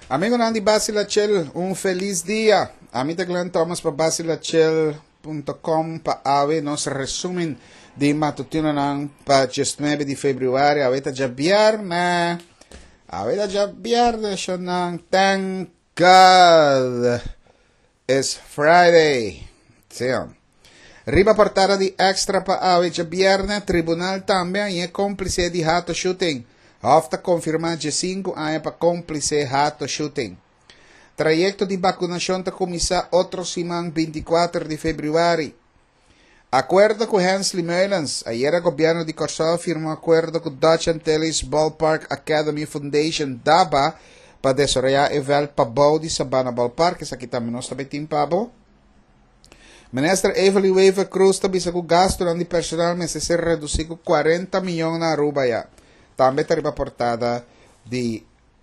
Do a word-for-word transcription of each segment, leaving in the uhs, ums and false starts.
Amigo Nandi Basilachel, un feliz día. A mí te Glenn Thomas para basilachel punto com para ave nos resumen de matutino ng para nueve de febrero. Aveta já viernes. Aveta já viernes siya ng thank God. It's Friday. Sim. Riba portada de extra para ave já viernes. Tribunal também é cúmplice de rato shooting. Hafta confirmado de cinco anos para cúmplice rato shooting. Trayecto de vacunação está começar outro semana, vinte e quatro de fevereiro. Acordo com Hensley Meulens. Ayer o governo de Corsol firmou acordo com Dutch Antilles Ballpark Academy Foundation, D A B A, para desarrollar o vel pabou de Sabana Ballpark. Isso aqui também nós também tem pabo. Minister Evelyn Weaver Cruz também se o gasto de personal mas se reduziu quarenta milhões na Aruba já. Também está reportada de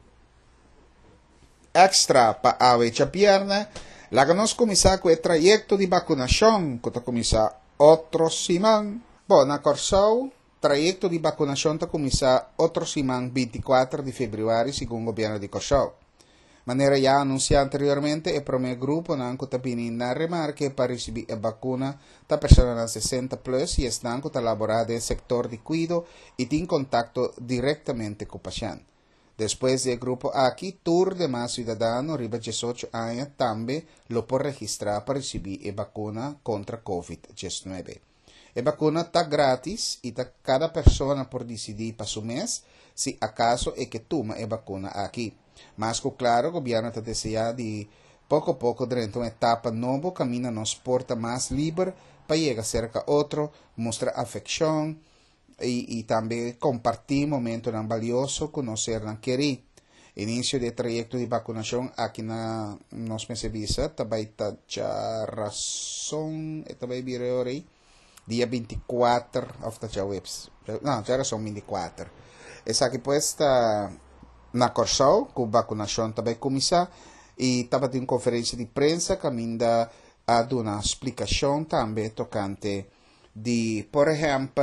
extra para a veja pierna. Lá que nós começamos com o trayecto de vacunação, que está começando outro semana. Bom, na Corsol, trayecto de vacunação está começando outro semana, vinte e quatro de fevereiro, segundo o governo de Corsol. Maneira já anunciada anteriormente, o primeiro grupo não está vindo na remarque para receber a vacuna da pessoa sessenta plus e estão elaborada no setor de cuidado e tem contato diretamente com o paciente. Depois do grupo aqui, tour de mais cidadãos riba dezoito anos também lo pode registrar para receber a vacuna contra covid dezenove. A vacuna está grátis e tá cada pessoa pode decidir para o mês se acaso é que toma a vacuna aqui. Mas, claro, o governo está desejando de pouco a pouco, durante uma etapa nova, caminho nos porta mais livre para chegar cerca a outro, mostrar afeição e, e também compartilhar momentos valiosos com nós não querer. Início do trajeto de vacunação aqui na nossa pesquisa, também está já razão, também virou aí, dia vinte e quatro, of the webs, não, já razão vinte e quatro. Essa aqui pues está na Corsol, com vacunação também começar, e estava em conferência de prensa, caminho a dar uma explicação também tocante de, por exemplo,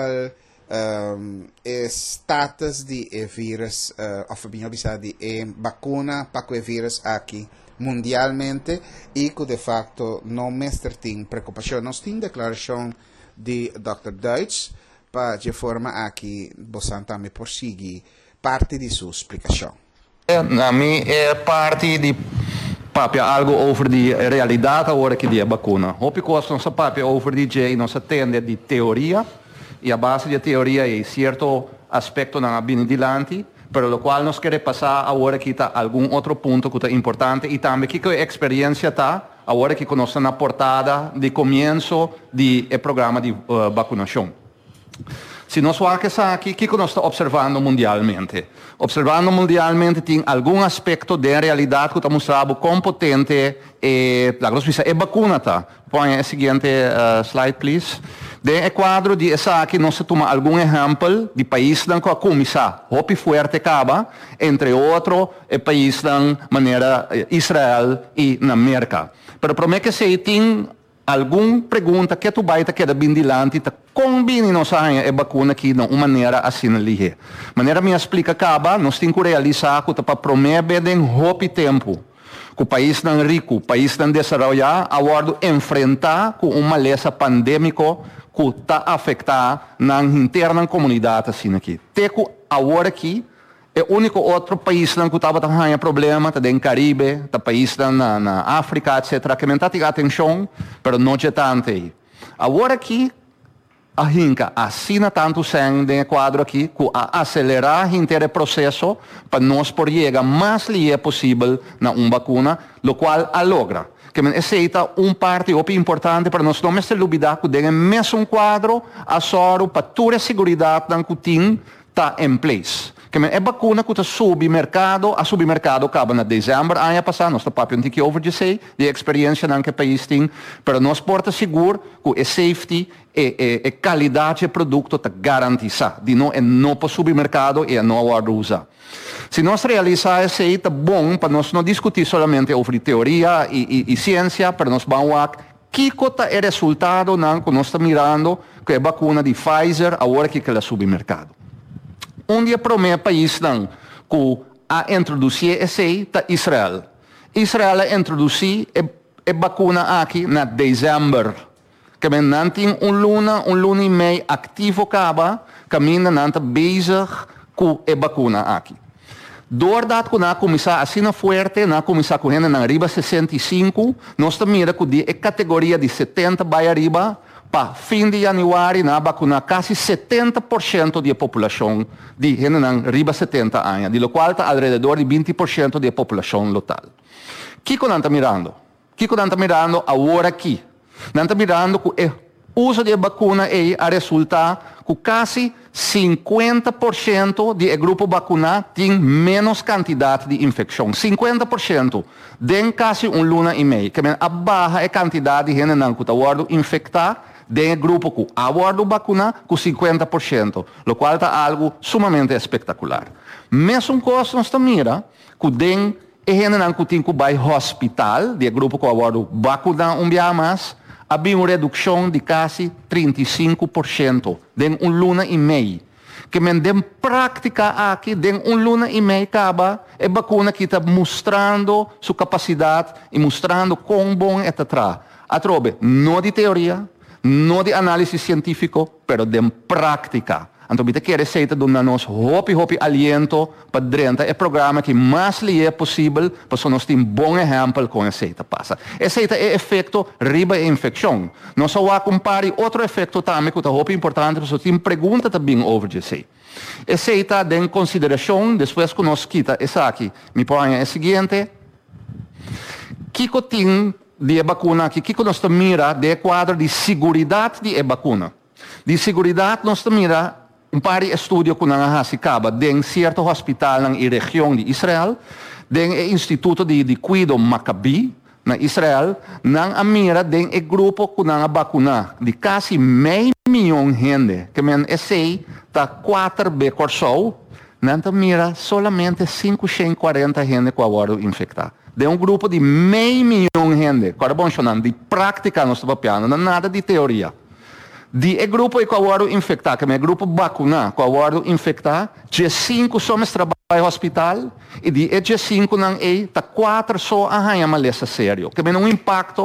um, status de vírus, uh, of de vacuna para o vírus aqui mundialmente, e que de facto não mestre tem preocupação. Nós temos declaração de doutor Deutsch, para de forma aqui, você também prosseguir parte de sua explicação. Na mim é parte de papel algo over de realidade agora que de vacuna. Hope que nossa papel over de J nossa tende de teoria e a base de teoria é certo aspecto na bem dilante, pero o qual nós queremos passar agora que está algum outro ponto que é importante e também que a experiência está agora que nós na portada de começo de o programa de uh, vacunação. Se nós olhamos aqui, o que nós estamos observando mundialmente? Observando mundialmente tem algum aspecto de realidade que está mostrando quão potente é a vacuna. Tá? Põe a seguinte uh, slide, please. De quadro de essa aqui, nós toma algum exemplo de país que a começar. Hopi forte acaba, entre outros, o país da maneira Israel e na América. Pero para mim que se tem alguma pergunta que tu vai quedar bem dilante, tá combine nós a vacuna aqui de uma maneira assim ali. Maneira me explica acaba, nós temos que realizar que para promover em pouco tempo, que o país não rico, o país não desenvolvido, agora enfrentar com uma maleza pandêmica que está afetando na interna comunidade assim aqui. Teco agora aqui é o único outro país que estava tendo problema, está no Caribe, está país na, na África, etcétera, que não está tendo atenção, mas não é tanto aí. Agora aqui, a Rinca assina tanto sangue no quadro aqui, que a acelerar o processo para nós poder chegar mais livre possível na uma vacuna, o qual a logra. Que aceita uma parte importante para nós não se olvidar que tem mesmo quadro, a soro para toda a segurança que tem está em place. Que é vacuna que está submercado, a submercado acaba na dezembro, ano passado, nós estamos falando que over de sei, de experiência que o país tem, mas nós porta seguro que a safety e a qualidade do produto está garantida, de não é não para o submercado e não a usar. Se nós realizar isso aí, está bom para nós não discutir somente sobre teoria e, e, e ciência, para nós vamos a que é o resultado que nós estamos mirando com a vacuna de Pfizer, agora que é o submercado. Um dia promete país não, que a introduzir esse ta Israel. Israel a introduzir a vacuna aqui na dezembro. Que men não tem um luna, um luna e meio ativo acaba, que men não está bezig com a vacuna aqui. Doordat que na começar assim na forte, na começar com gente na riba sessenta e cinco, nós mira que a categoria de setenta vai arriba, para fim de janeiro, na vacunar quase setenta por cento da população de gente na riba setenta anos, de lo qual está alrededor de vinte por cento da população local. Que que nós está mirando? Que que nós está mirando agora aqui? Nós está mirando que o uso de vacuna é a resultar que quase cinquenta por cento do grupo vacunado tem menos quantidade de infecção. cinquenta por cento tem quase um luna e meio. Que a baixa a quantidade de gente que está infectada do grupo que está vacunado com cinquenta por cento, o qual está algo sumamente espetacular. Mesmo coisa nós mira que tem gente que tem que ir ao hospital, do grupo que está vacunado um dia mais, havia uma redução de quase trinta e cinco por cento em um luna e meio. Que men den prática aqui, em um luna e meio acaba, é vacuna que está mostrando sua capacidade e mostrando quão bom é atrás. Atrobe, não de teoria, não de análise científico, pero de prática. Então, você quer receita de nós hopi hopi aliento para dentro é programa que mais lhe é possível para nós ter um bom exemplo com a receita passa. Receita é efeito riba e infecção. Nós só vamos comparar outro efeito também que é hopi importante, porque tem pergunta também over isso. Receita em consideração, depois que nós quita essa aqui, me põe a seguinte. Que que tem de vacuna aqui? Que que nós mira de quadro de segurança de vacuna? De segurança nós mira um par de estudos que nós fazemos em certo hospital na região de Israel, do Instituto de, de Cuido Maccabi, na Israel, na mira de um grupo que nós vacunamos de quase meio milhão de gente, que men esse está quatro vezes corso, nós mira solamente quinhentos e quarenta gente que agora infectada. De um grupo de meio milhão de gente, agora de prática nós estamos piano, nada de teoria. De e grupo que agora infectar, que é grupo vacunar, que agora infectar, dia cinco somos trabalhar no hospital, e de dia cinco não é, tá quatro só arranha maleza sério, que é um impacto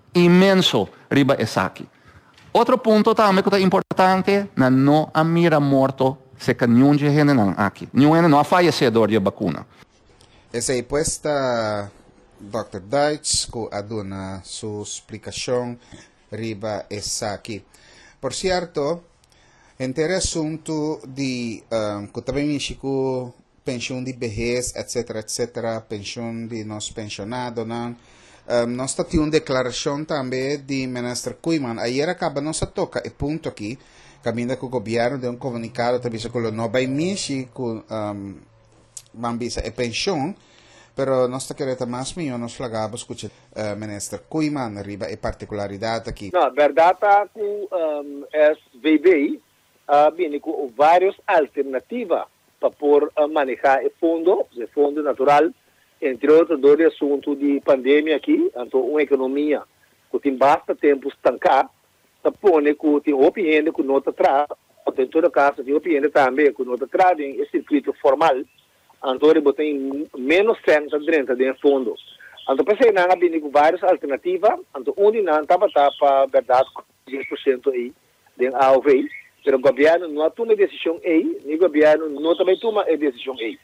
imenso riba essa aqui. Outro ponto também que é importante, na não a mira morto, se que nenhum de gente não aqui, nenhum não é falecedor de vacuna. Essa aí puesta doutor Deitz, que aduna sua explicação riba essa aqui. Por cierto, entre assunto de um, que também mexe com pensão de vejez, etc, etc, pensão de nós pensionados, não? Um, nós temos uma declaração também de ministro Kooiman. Ayer acaba nossa toca e ponto aqui, caminha com o governo de um comunicado também com o não vai mexer com um, mambisa e pensão. Pero nós queremos mais milhões, nós flagamos com o ministro Kooiman, riba e particularidade aqui. Na verdade, com um, S V B, uh, vem com várias alternativas para por uh, manejar o fundo, o fundo natural, entre outros dois assuntos de pandemia aqui, então uma economia que tem bastante tempo estancada, para pôr que tem opinião que não está atrás, em todo caso tem opinião também que não está atrás, em circuito formal. Então, ele tem menos centro dentro do fundo. Então, pensei que nós temos várias alternativas. Então, onde nós estamos para a verdade, dez por cento aí, de A O V, mas o governo não toma decisão aí, nem o governo não também toma a decisão aí.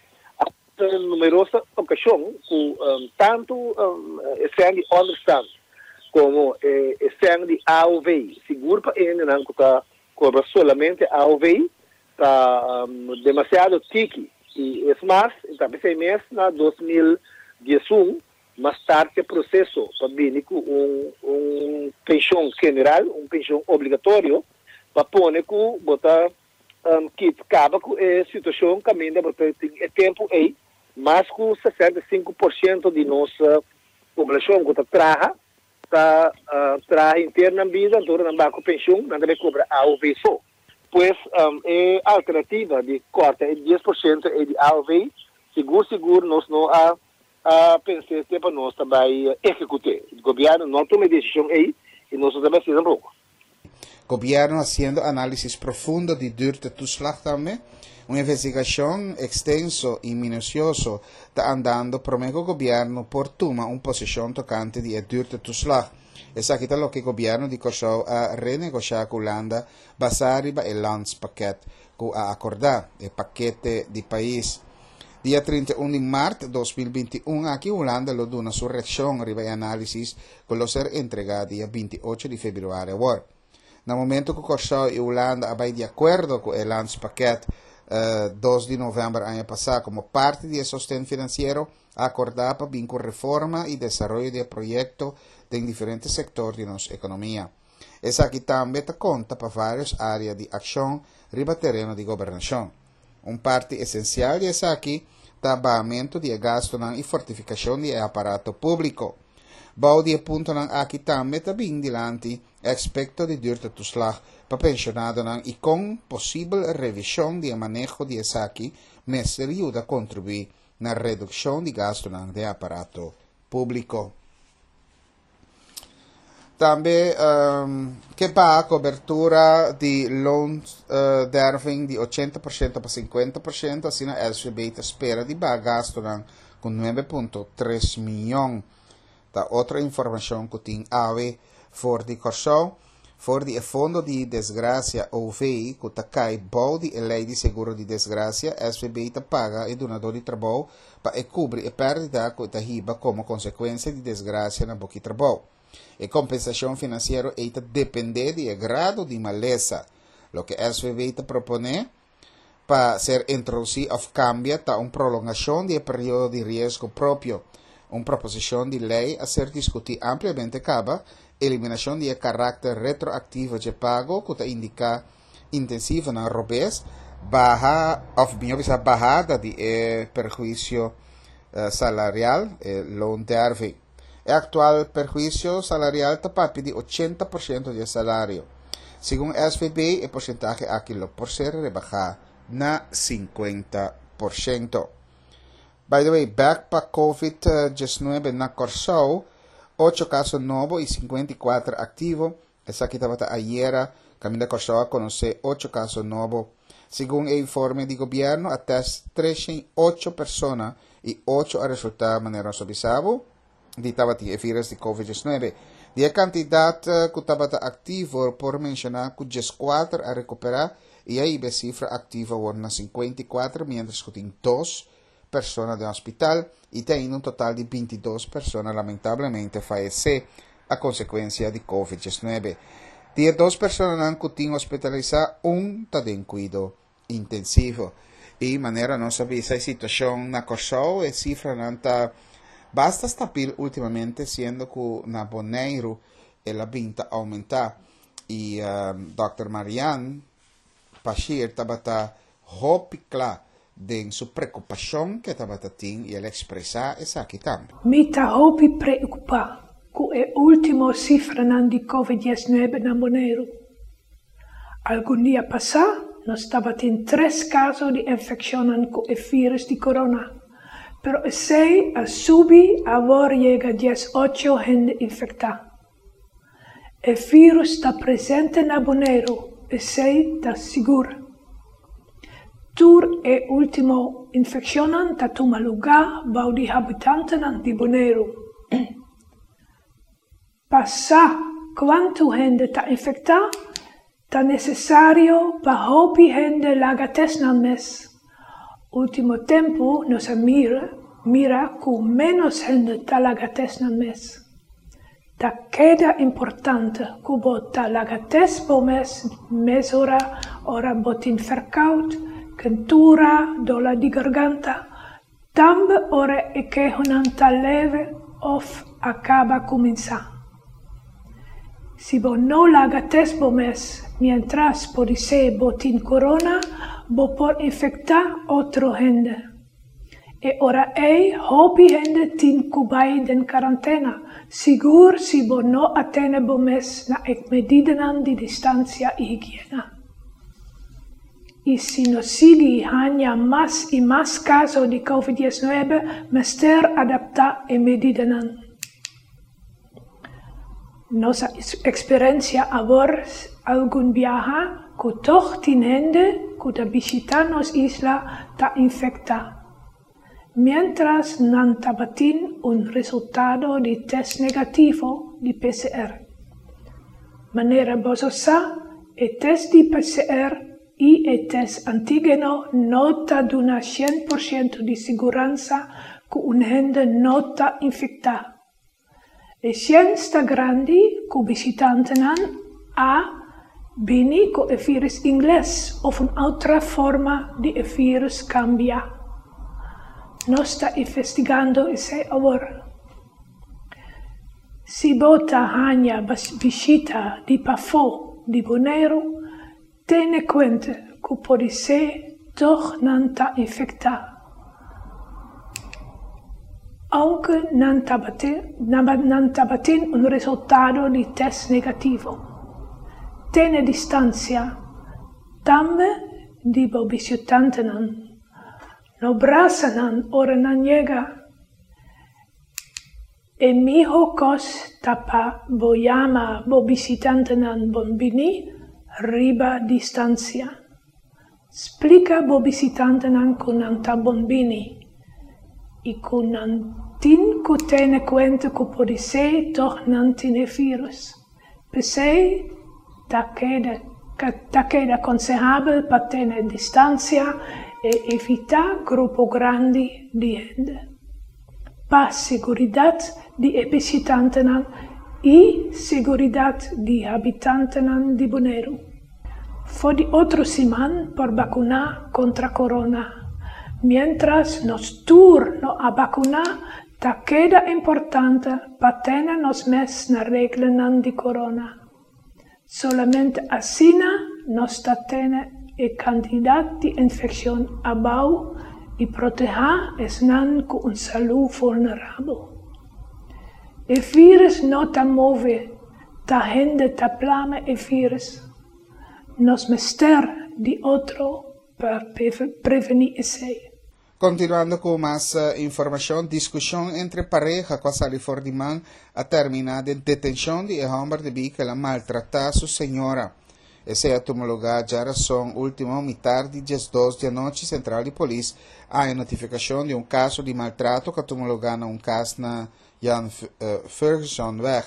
Há numerosas ocasiões que um, tanto um, esse de understand como eh, esse de A O V, seguro para ele, não cobra solamente A O V, está um, demasiado tiki. E é mais, então, esse mês, na dois mil e dezoito, mais tarde, o processo para vir com um, um pensão general, um pensão obrigatório, para pôr que botar um, que acaba com a situação que ainda tem tempo aí, mas com sessenta e cinco por cento de nossa população que está traga, está uh, traga interna vida, então não vai com pensão, não deve cobrar A O V só. Pois um, é alternativa de corte é dez por cento é de A O V, seguro, seguro, nós não a, a pensar que para nós também executar. O governo não toma decisão aí e nós também fizemos um pouco. gobierno haciendo análisis profundo de duurte-toeslag también. Una investigación extenso y minucioso está andando promego gobierno por toma una posición tocante de duurte-toeslag. Es aquí lo que el gobierno de Curaçao ha renegociado con Holanda basado el landspakket que ha acordado el paquete de país. Día treinta y uno de marzo de dos mil veintiuno, aquí Holanda lo dio una su reacción arriba el análisis que lo ser entregado día veintiocho de febrero. En el momento que Curaçao y Holanda habían de acuerdo con el landspakket Uh, dos de noviembre del año pasado, como parte del sostén financiero, acordado para vincular reforma y desarrollo de proyectos en diferentes sectores de nuestra economía. Es aquí también te cuenta para varias áreas de acción riba terreno de gobernación. Un parte esencial de es aquí el de gasto y fortificación del aparato público. Bouw die punto aquí también también delante aspecto de duurte-toeslag para pensionado y con posible revisión de manejo de aquí me ayuda a contribuir a la reducción de gasto de aparato público. También um, que va a cobertura de loonderving uh, de ochenta por ciento para cincuenta por ciento, así la S V B espera de gasto con nueve punto tres millones. Da outra informação que tem a ver for de Curaçao, for de Fundo de Desgraça O V I, que está cai bom de lei de seguro de desgraça, S V B está paga e donador de trabalho para cobrir a perda que está riba como consequência de desgraça na boca de trabalho. A compensação financeira está depende do grado de maleza, o que S V B está propone para ser introduzido ou cambia está uma prolongação do período de risco próprio. Una proposición de ley a ser discutida ampliamente acaba eliminación de carácter retroactivo de pago que indica intensiva na robes baja of bajada de eh, perjuicio eh, salarial eh, loan derving. El actual perjuicio salarial está papi de ochenta por ciento del salario. Según S V B, el porcentaje aquí lo por ser rebajado na cincuenta por ciento. By the way, back para COVID diecinueve na Curaçao, ocho casos nuevos y cincuenta y cuatro activos. Esa aquí estaba ayer, Camila Curaçao a conocer ocho casos nuevos. Según el informe de gobierno, hasta treinta y ocho personas y ocho han resultado de manera suavizada de el virus de COVID diecinueve. De la cantidad que estaba activo, por mencionar que cuatro a recuperar y ahí la cifra activa era cincuenta y cuatro, mientras que tiene dos personas de hospital y tiene un total de veintidós personas lamentablemente fallecidas a consecuencia de COVID diecinueve. De dos personas que tienen hospitalizadas, un está en cuidado intensivo. Y de manera no saber esa situación na Curaçao, la cifra no está bastante estable últimamente, siendo que na Bonaire la venta aumenta. Y um, doctor Marianne Pachir estaba hopi claro de su preocupación que estaba teniendo y él expresa esa aquí también. Mi ta hopi preocupa con el último cifra di COVID diecinueve na Bonaire. Algún día pasado, nos estaba en tres casos de infección con el virus de corona, pero ese a subi ahora llega a dieciocho gente infectada. El virus está presente na Bonaire, ese está seguro. Tur e ultimo infeccionan ta toma lugar bau di habitanten di Bonaire. Passa quanto gente ta infecta, ta necessario pa hopi gente lagates nan mes. Ultimo tempo nos mira, mira cu menos gente ta lagates nan mes. Ta queda importante cu bot ta lagates po mes, mesora ora botin verkout, kentura, dola di garganta, tambe ore e che honanta leve of acaba comienza. Si bo no lagates bo mes, mientras por ise botin corona, bo por infectar otro gente. E ora ei hopi gente tin kubai den quarantena, sigur si bo no atene bo mes na ek medidenan di distancia y higiena. Y si nos sigue hanya más y más casos de COVID diecinueve, mester adapta e medidenan. Nuestra experiencia ahora algún viaja que toch tinende que ta visitar nos isla ta infecta. Mientras non tabatin un resultado di test negativo di P C R. Manera bososa e test di P C R e e test antigeno nota d'una cien per cento di sicurezza che un hende nota infecta. E scienza grandi che visitanten a bini che il virus inglese o un'altra forma di virus cambia. Non sta investigando e sei ora. Si bota hanya visita di pafo di bonero, tiene conto che può essere toch non sta infecta. Anche non tabatin un risultato di test negativo. Tiene distanza, tambe di visitanten. No brasanan ora nan llega. E miho kos tapa boyama bo visitantenan bombini riba distancia. Splica bo visitantenan kunanta bombini. I kunantin kutene cuente ku podise toch nantine virus. Pesei takeda takeda aconsejabel patene distancia e evita gruppo grandi di gente. Pa seguridad di visitanten e seguridad di habitanten di Bonero. Fue di otro siman por vacunar contra corona. Mientras nos turno a vacunar, ta queda importante pa tener nos mes na regla di corona. Solamente así nos ta tener e cantidad di infección abau e proteger es nan con un salud vulnerable. El virus no ta move, ta gente ta plame el virus. Nos mester di otro para prevenir ese. Continuando con más uh, información, discusión entre pareja con Sally Fordiman ha terminado en detención de el hombre de B que la maltrata a su señora. Ese último lugar ya razón último mitad de las dos de la noche Central de Policía hay notificación de un caso de maltrato que tuvo lugar en un caso na Jan uh, Ferguson weg.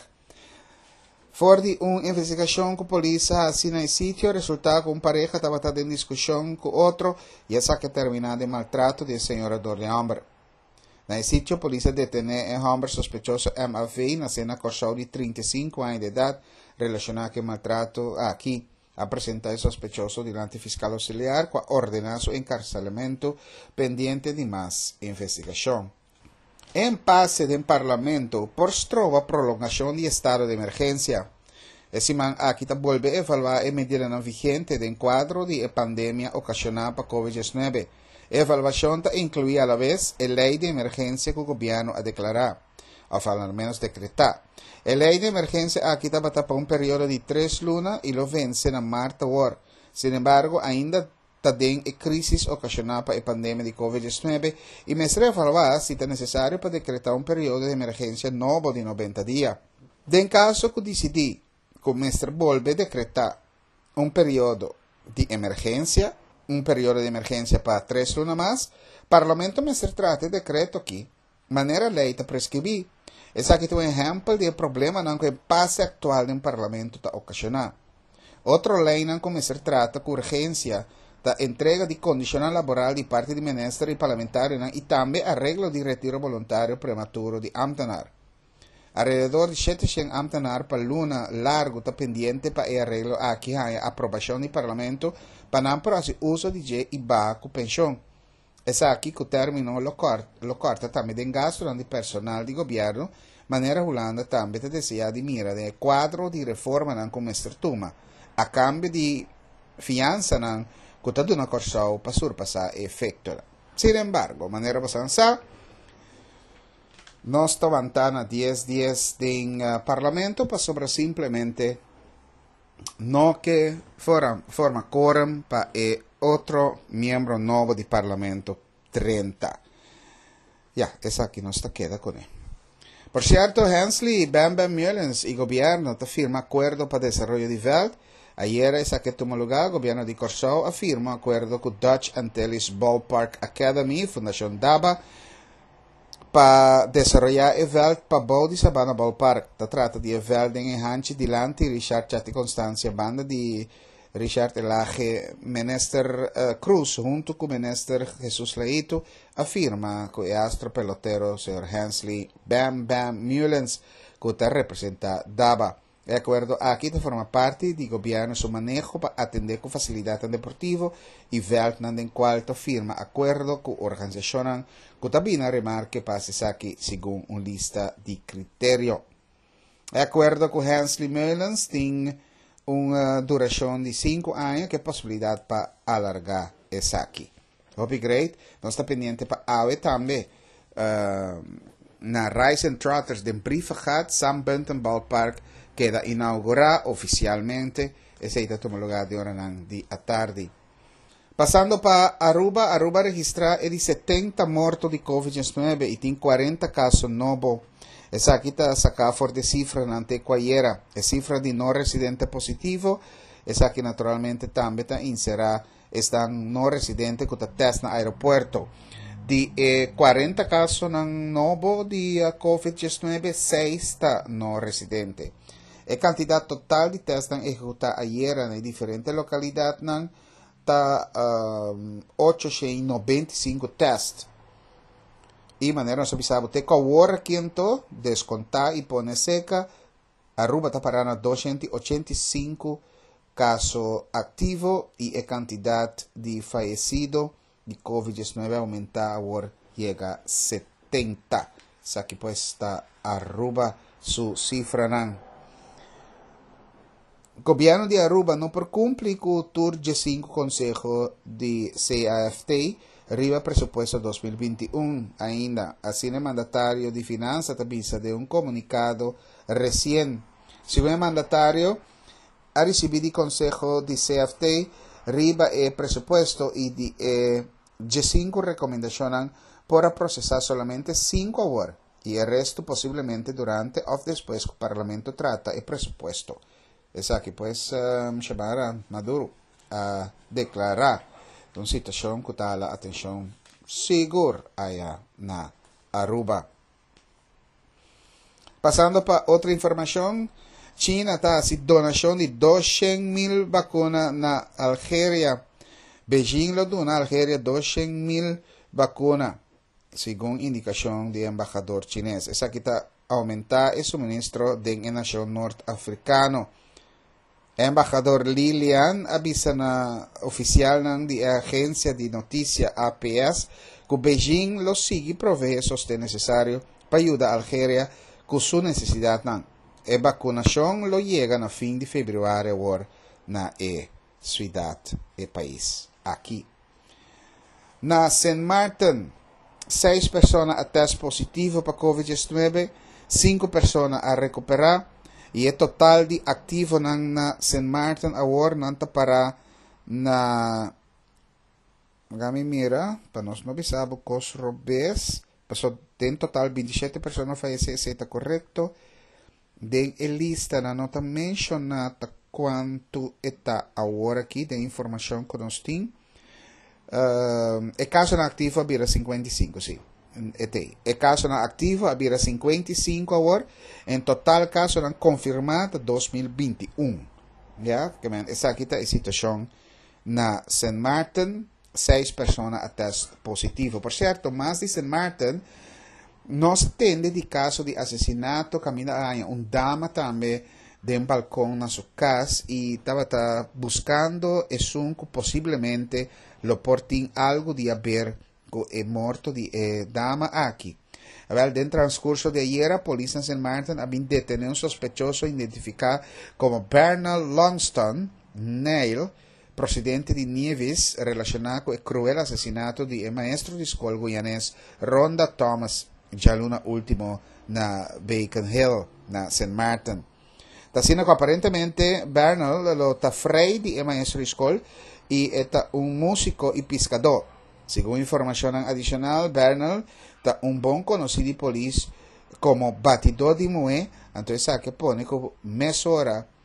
Voor de una investigación que policía así en el sitio, resultado que una pareja estaba en discusión con otro y esa que terminó de maltrato del señor de hombre. En el sitio, policía detiene el hombre sospechoso M A V, nacido en Corsau de treinta y cinco años de edad, relacionado con el maltrato aquí. A presentar el sospechoso delante fiscal auxiliar, que ordena su encarcelamiento pendiente de más investigación. En pase del Parlamento, por trova prolongación de estado de emergencia. Ese man aquí vuelve a evaluar el medida no vigente del cuadro de pandemia ocasionada por COVID diecinueve. Evaluación incluye a la vez la ley de emergencia que el gobierno ha declarado, o al menos decretar. La ley de emergencia aquí estaba para un periodo de tres lunas y lo vence en marzo ahora. Sin embargo, ainda está en crisis ocasionada por la pandemia de COVID diecinueve y me será evaluar si es necesario para decretar un periodo de emergencia nuevo de noventa días. En caso que decidí que el mestre vuelve a decretar un periodo de emergencia, un periodo de emergencia para tres lunas más, el Parlamento me trata de decreto aquí, manera ley está prescribir. Es aquí un ejemplo del problema que el pase actual del Parlamento está ocasionando. Otra ley que se trata con urgencia la entrega de condicional laboral de parte de ministro y parlamentario y también arreglo de retiro voluntario prematuro de ambtenar. Alrededor de setecientos ambtenar para luna largo está pendiente para el arreglo aquí hay aprobación del Parlamento para no hacer uso de J y bajo pensión. Es aquí que terminó lo corta, lo corta también de gasto del personal de gobierno, manera Holanda también desea de mira del cuadro de reforma nan como toma, a cambio de fianza nan que está una Corsau para surpasar efecto. Sin embargo, manera basanza, no está vantana diez días del uh, Parlamento para sobre simplemente no que forma, forma quórum para el otro miembro nuevo del Parlamento, treinta. Ya, esa aquí no está queda con él. Por cierto, Hensley y Bam Bam Mullens y gobierno te firma acuerdo para desarrollo de Welt, Ayer, esa que tomó lugar, el gobierno de Curaçao afirma acuerdo con Dutch Antilles Ballpark Academy, Fundación DABA, para desarrollar el veld para Body Sabana Ballpark. Se trata de veld en Hanchi Dilante, Richard Chati Constancia, banda de Richard Elaje Menester uh, Cruz, junto con Menester Jesús Leito, afirma que el astro pelotero, señor Hensley Bam Bam Mullens, que representa DABA. El acuerdo aquí forma parte del gobierno su manejo para atender con facilidad al deportivo y veld en cual firma acuerdo con organización que también remarque pases aquí según una lista de criterios. El acuerdo con Hensley Mullens tiene una duración de cinco años que posibilidad para alargar es aquí. Hope great, no está pendiente para AVE también. Uh, na Rise and Trotters de brief gaat, Sam Bunton Ballpark queda inaugurado oficialmente, es ahí tomó lugar de hora de a tarde. Pasando para Aruba, Aruba registra de setenta muertos de COVID diecinueve y tiene cuarenta casos novos. Esa aquí está sacada por de cifra ante cualquiera, es cifra de no residente positivo, esa aquí naturalmente también está inserada, están no residentes que test en el aeropuerto. De eh, cuarenta casos novos de uh, COVID diecinueve, seis está no residente. La cantidad total de test ejecutada ayer en diferentes localidades está um, ochocientos noventa y cinco tests. Y de manera no sabe, te ahora quinto descontar y poner seca, Aruba está parando doscientos ochenta y cinco casos activos y la cantidad de fallecidos de COVID diecinueve aumenta ahora llega a setenta. O sea que pues está Aruba su cifra. El gobierno de Aruba no por cumplir con el Tour G cinco Consejo de C A F T arriba presupuesto dos mil veintiuno. Ainda, así el mandatario de Finanzas avisa de un comunicado recién. Según el mandatario, ha recibido el Consejo de C A F T arriba el presupuesto y de eh, G cinco recomendaciones para procesar solamente cinco horas y el resto posiblemente durante o después que el Parlamento trata el presupuesto. Es aquí pues um, llamar a Maduro a declarar una situación que está la atención segura allá en Aruba. Pasando para otra información, China está haciendo donación de doscientas mil vacunas en Algeria. Beijing lo dona a Algeria doscientas mil vacunas, según indicación del embajador chinés. Esa aquí está aumentar el suministro de la nación norteafricana. El embajador Lilian avisa na oficial de la agencia de noticias A P S que Beijing lo sigue provee el sostén necesario para ayudar a Algeria con su necesidad. La vacunación lo llega a fin de febrero en la ciudad del país. Aquí. Na Saint Martin, seis personas a test positivo para COVID diecinueve, cinco personas a recuperar. Y el total de activo na Saint Martin ahora nanta para na gami mira para nos no bisabo cos robes pasó en total veintisiete personas fallecidas, está correcto. De el lista na nota mencionada quanto está ahora aqui de informação que nós temos. Uh, el caso na activo habira cinquenta e cinco, sim. El caso na activo habira cinquenta e cinco agora. En total caso na confirmado dois mil e vinte e um. Ya, que essa aqui está a situação na Saint Martin, seis pessoas a teste positivo. Por certo, mais de Saint Martin, não se atende de caso de assassinato, camina uma dama também de um balcão na sua casa e estava tá buscando e sunco possivelmente lo portin algo de haber é morto de eh, dama aqui. Dentro do transcurso de ayer, a polícia em Saint Martin havia detenido um sospechoso identificado como Bernal Longston Neil, procedente de Nieves, relacionado com o cruel assassinato de maestro de escola guianês Rhonda Thomas, já luna último na Beacon Hill, na Saint Martin. Está sendo que aparentemente Bernal lo está frei de maestro de escola e é um músico e pescador. Según información adicional, Bernal está un buen conocido de policía como batidor de moe, entonces que pone como mesora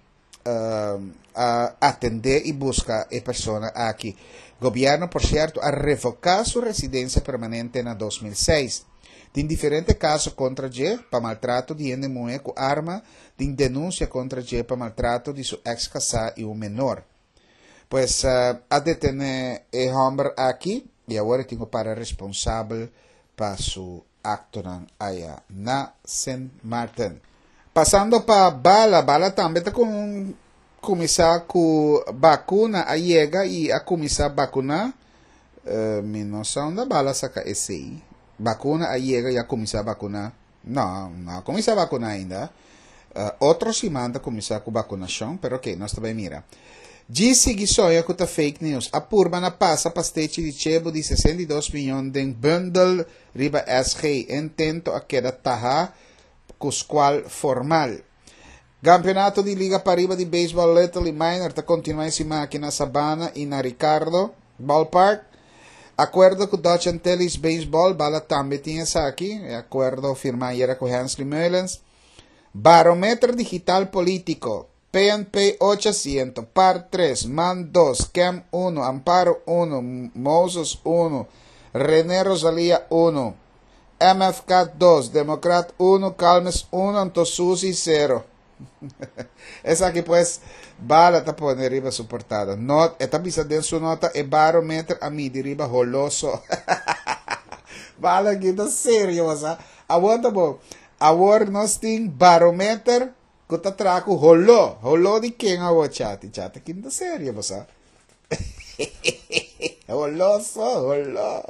uh, a atender y buscar a persona aquí. Gobierno, por cierto, a revocar su residencia permanente en dos mil seis. En diferentes casos contra G para maltrato de uma mulher com arma, de denúncia contra G para maltrato de sua ex-casada e um menor. Pues uh, a detener el hombre aqui e agora tenho para responsável para su acto allá na Saint Martin. Passando para Bala, Bala também está com começar com vacuna a chega e a começar a vacunar. Uh, me não sei onde Bala saca esse aí. Vacuna a chega e a começar a vacunar. Não, não começar a vacunar ainda. Uh, outro se manda começar com vacunação, pero ok, nós também mira. Disse que sonha com fake news. A purba na passa pastete de chebo de sessenta e dois milhões de bundle riba S G. Intento a queda taha cusqual formal. Campeonato de Liga Pariba de Baseball Little e Minor está continuando em máquina Sabana e na Ricardo Ballpark. Acordo com Dutch Antilles Baseball, bala também tinha essa aqui. Acordo firmado com Hensley Mullins. Barómetro Digital Político. P N P oitocentos, P A R três, M A N dois, C A M uno, Amparo uno, Moses uno, René Rosalia uno, M F K dois, Democrat uno, Calmes uno, Antosusi zero. Essa aqui, pues, bala tá pondo riba suportada. Not, esta bisa den su nota e barometro a mim de riba roloso. Bala aqui, tá sério, moça. Aguanta bom. Agora nós tem barometro que tá traco rolô. Rolô de quem a o chat? Chat aqui tá sério, moça. Roloso, rolô.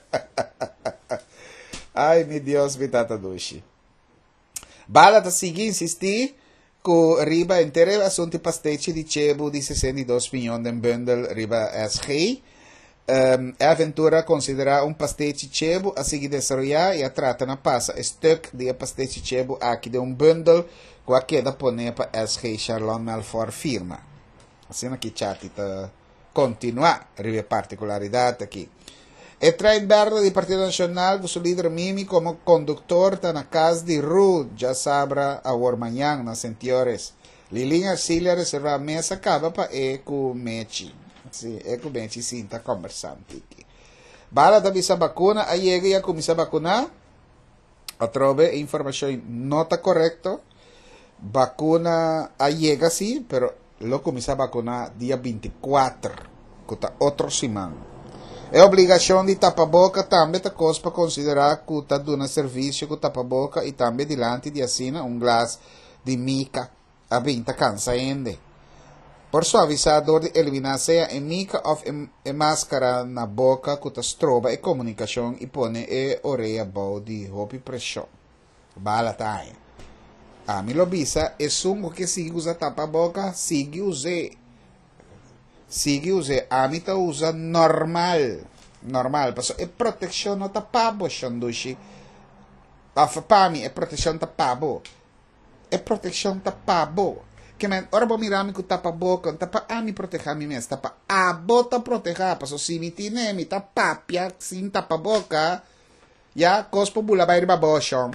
Ai, meu Deus, me tata doce. Bala tá seguindo, insistir. Com riba inteira assunto pastete de chebo de sessenta e dois milhões de bundle riba S G. Um, a aventura considera um pastete chebo a seguir desarrollar e a trata na passa stock de pastete chebo aqui de um bundle com a queda poner para S G Charlon Malfort firma. Assim aqui chat tá continuar riba particularidade aqui. E Train Verde do Partido Nacional, com seu líder Mimi como condutor, está na casa de Ru, já sabra a manhã, nas sentiores. Lilinha Arcília reserva a mesa, acaba para Eco Mechi. Sim, Eco Mechi sim, está conversando aqui. Bala da visa vacuna, aí chega e a começar a vacunar. A trove informação não está correta. Vacuna, aí chega sim, pero lo começar a vacunar dia vinte e quatro, que está outro semana. É obrigação de tapa-boca também tá coisa para considerar que está dando serviço com tapa-boca e também delante de assina um glass de mica a vinta cansa ainda. Por sua avisador de eliminar seja em mica ou em máscara na boca que está estroba e comunicação e põe e orelha boa de roupa e pressão. Bala tá aí. A mim lo bisa é sungo que sigue usa tapa-boca, sigue use. Sigue use, a mim tá usa normal, normal, passo é proteção não tá pabo, xandushi. Para mim é proteção tá pabo, é proteção tá pabo. Que men, ora vou mirar me com tapa boca, tapa a me proteger a mim mesmo, tapa a bota proteger, passo se me tine me tá papia, sim tapa boca, já cospo bula vai riba bochão.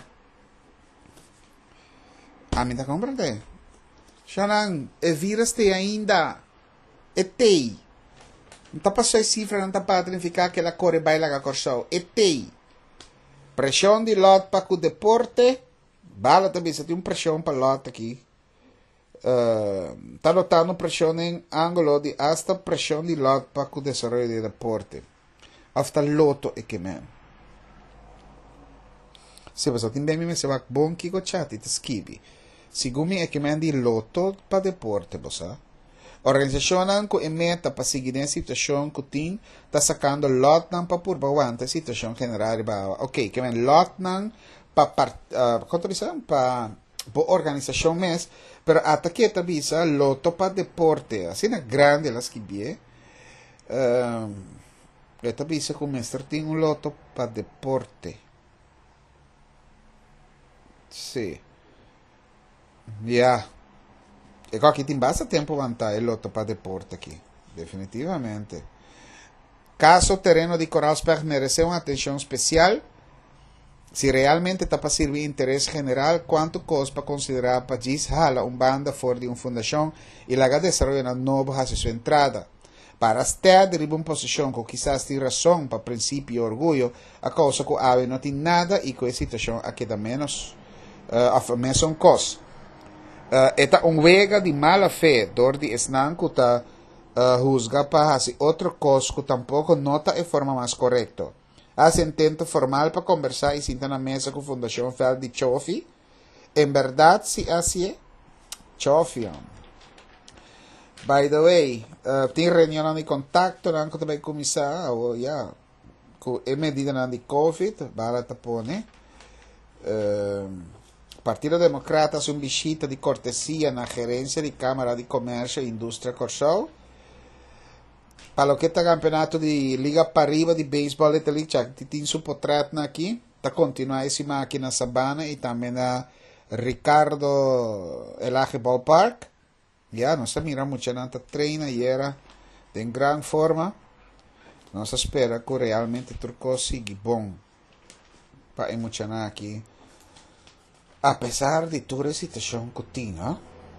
A mim tá compreendendo? Xanan, é vírus-te ainda. E tei. Não está para só cifra, não está para significar que ela corre baila com a corção. E tei. Pressão de lote para o deporte. Bala também, você tem uma pressão para lote aqui. Está uh, notando pressão em ângulo de hasta pressão de lote para o desenvolvimento do deporte. Hasta loto é que mesmo. Se você tem bem, me se vai bom que o chat te escreve. Segundo é que mesmo de loto para deporte, você. Organização que emeta para seguir a situação que tem, está sacando lot não para por bawante a situação general. Ok, que vem lot não para contribuição para a organização mesmo, pero até que está visa loto para deporte, assim é grande elas que bie. Está visa que o mestre tem um loto para deporte. Sim. Já. Yeah. E aqui tem bastante tempo vantar o loto para deporte aqui, definitivamente. Caso terreno de Coral Springs mereceu uma atenção especial. se realmente está para servir interés general, quanto costa para considerar para hala uma banda fora de uma fundação e lá desarrollar uma nova a sua entrada. Para estar de uma posição que quizás tem razão para princípio e orgulho, a causa que ave não tem nada e que a situação aqui da menos uh, a menos um cos. Uh, esta um vega de mala fé, dor de esnan que está uh, juzga para fazer outro cos que tampouco nota de forma mais correta. Hace intento formal para conversar y sienta na mesa con Fundación Fel de Chofi. En verdad, si así, Chofi. By the way, uh, tem reunião de contacto não com o comissário, ou já, com a medida de Covid, bala tapone. Uh, Partido Democrata faz uma visita de cortesia na gerência de Câmara de Comércio e Indústria Corsol. Para o que está campeonato de Liga Pariba de Beisebol de Telichak, que tem supotratna aqui, está continuando esse aqui na Sabana e também na Ricardo Elaje Ballpark. Já, nós miramos muito, não está treina e era em grande forma. Nós espera que realmente Turco siga bom para emocionar aqui. Apesar de toda a situação que tem, não?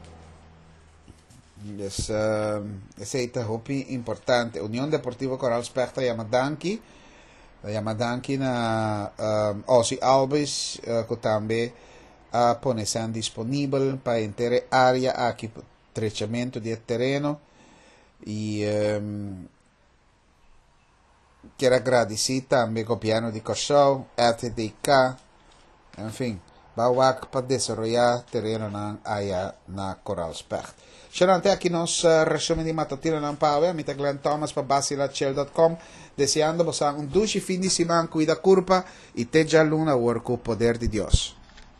Dus, uh, esse é muito importante. União Deportiva Coral Specht Yamadanki, Yamadanki na uh, Ozzy Alves, uh, que também uh, pone disponível para inteira área aqui trechamento de terreno e um, quero agradecer também ao piano de Corsol, F D K, enfim, bawak para desenvolver terreno na área na Coral Specht. Xerante aqui nos uh, resumo de matutino ng Pawe, amita Glenn Thomas para basilachel dot com, deseando vos um dulce fim de semana, cuida curpa e teja luna work o poder de Deus.